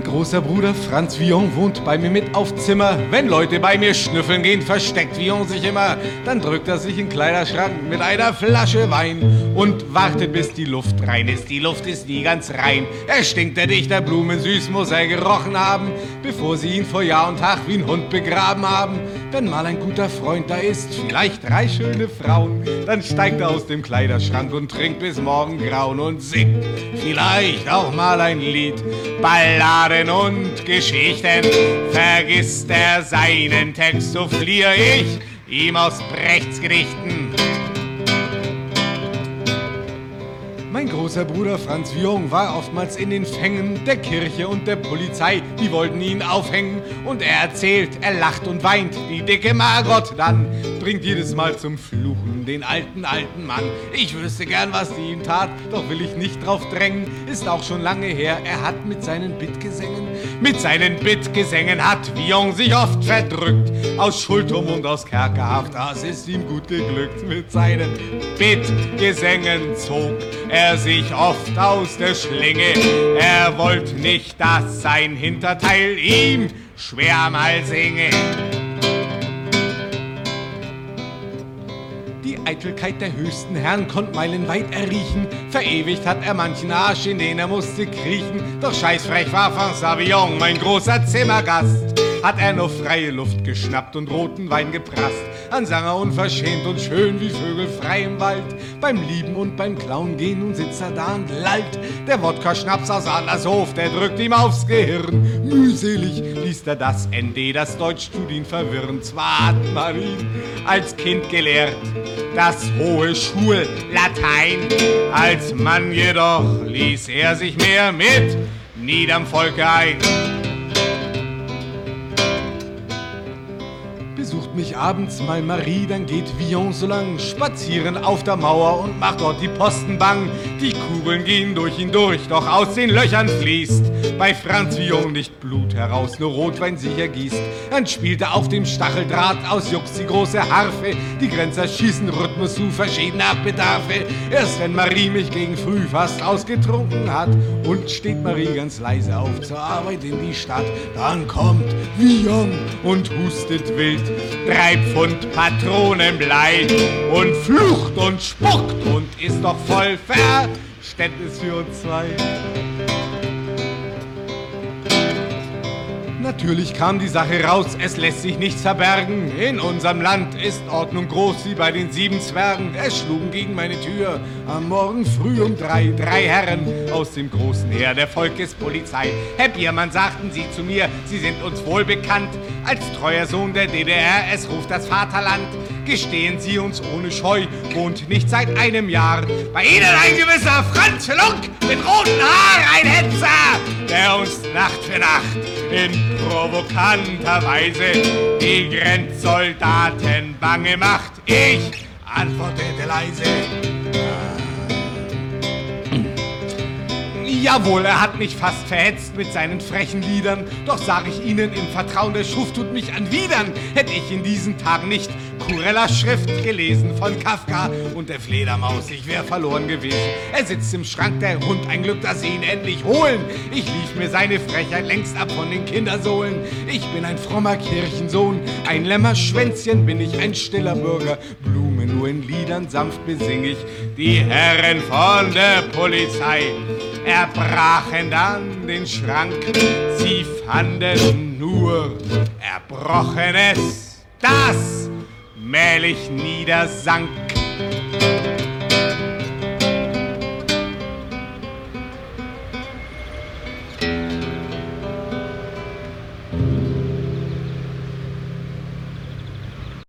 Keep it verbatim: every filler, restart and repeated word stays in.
großer Bruder Franz Villon wohnt bei mir mit auf Zimmer. Wenn Leute bei mir schnüffeln gehen, versteckt Villon sich immer. Dann drückt er sich in den Kleiderschrank mit einer Flasche Wein und wartet, bis die Luft rein ist. Die Luft ist nie ganz rein. Er stinkt der Dichter blumensüß, muss er gerochen haben, bevor sie ihn vor Jahr und Tag wie ein Hund begraben haben. Wenn mal ein guter Freund da ist, vielleicht drei schöne Frauen, dann steigt er aus dem Kleiderschrank und trinkt bis morgengrauen und singt vielleicht auch mal ein Lied. Balladen und Geschichten, vergisst er seinen Text, so fliehe ich ihm aus Brechts Gedichten. Mein großer Bruder Franz Villon war oftmals in den Fängen der Kirche und der Polizei, die wollten ihn aufhängen. Und er erzählt, er lacht und weint, die dicke Margot dann bringt jedes Mal zum Fluchen den alten, alten Mann. Ich wüsste gern, was die ihm tat, doch will ich nicht drauf drängen. Ist auch schon lange her, er hat mit seinen Bittgesängen, mit seinen Bittgesängen hat Villon sich oft verdrückt. Aus Schulturm und aus Kerkerhaft, das ist ihm gut geglückt. Mit seinen Bittgesängen zog er sich oft aus der Schlinge. Er wollte nicht, dass sein Hinterteil ihm schwer mal singe. Die Eitelkeit der höchsten Herren konnt meilenweit erriechen. Verewigt hat er manchen Arsch, in den er musste kriechen. Doch scheißfrech war François Villon, mein großer Zimmergast. Hat er nur freie Luft geschnappt und roten Wein geprasst. Dann sang er unverschämt und schön wie Vögel frei im Wald. Beim Lieben und beim Klauen gehen, nun sitzt er da und lallt. Der Wodka-Schnaps aus Adlershof, der drückt ihm aufs Gehirn. Mühselig liest er das N D, das Deutsch tut ihn verwirren. Zwar hat man ihn als Kind gelehrt, das hohe Schullatein. Als Mann jedoch ließ er sich mehr mit niederm Volke ein. Besucht mich abends mal Marie, dann geht Villon so lang spazieren auf der Mauer und macht dort die Posten bang. Die Kugeln gehen durch ihn durch, doch aus den Löchern fließt bei Franz Villon nicht Blut heraus, nur Rotwein sich ergießt. Dann spielt er auf dem Stacheldraht aus Jux die große Harfe. Die Grenzer schießen Rhythmus zu verschiedener Bedarfe. Erst wenn Marie mich gegen früh fast ausgetrunken hat und steht Marie ganz leise auf zur Arbeit in die Stadt, dann kommt Villon und hustet wild. Drei Pfund Patronenblei und flucht und spuckt und ist doch voll Verständnis für uns zwei. Natürlich kam die Sache raus, es lässt sich nichts verbergen. In unserem Land ist Ordnung groß wie bei den sieben Zwergen. Es schlugen gegen meine Tür am Morgen früh um drei. Drei Herren aus dem großen Heer der Volkespolizei. Herr Biermann, sagten sie zu mir, sie sind uns wohl bekannt als treuer Sohn der D D R, es ruft das Vaterland. Gestehen Sie uns ohne Scheu, wohnt nicht seit einem Jahr bei Ihnen ein gewisser Franz Lunk mit roten Haar, ein Hetzer, der uns Nacht für Nacht in provokanter Weise die Grenzsoldaten bange macht. Ich antwortete leise: Jawohl, er hat mich fast verhetzt mit seinen frechen Liedern. Doch sag ich Ihnen im Vertrauen, der Schuft tut mich anwidern. Hätt ich in diesen Tagen nicht Kurellas Schrift gelesen von Kafka und der Fledermaus, ich wär verloren gewesen. Er sitzt im Schrank, der Hund, ein Glück, dass sie ihn endlich holen. Ich lief mir seine Frechheit längst ab von den Kindersohlen. Ich bin ein frommer Kirchensohn, ein Lämmerschwänzchen bin ich, ein stiller Bürger. Blumen nur in Liedern sanft besing ich die Herren von der Polizei. Erbrachen dann den Schrank, sie fanden nur Erbrochenes, das mählich niedersank.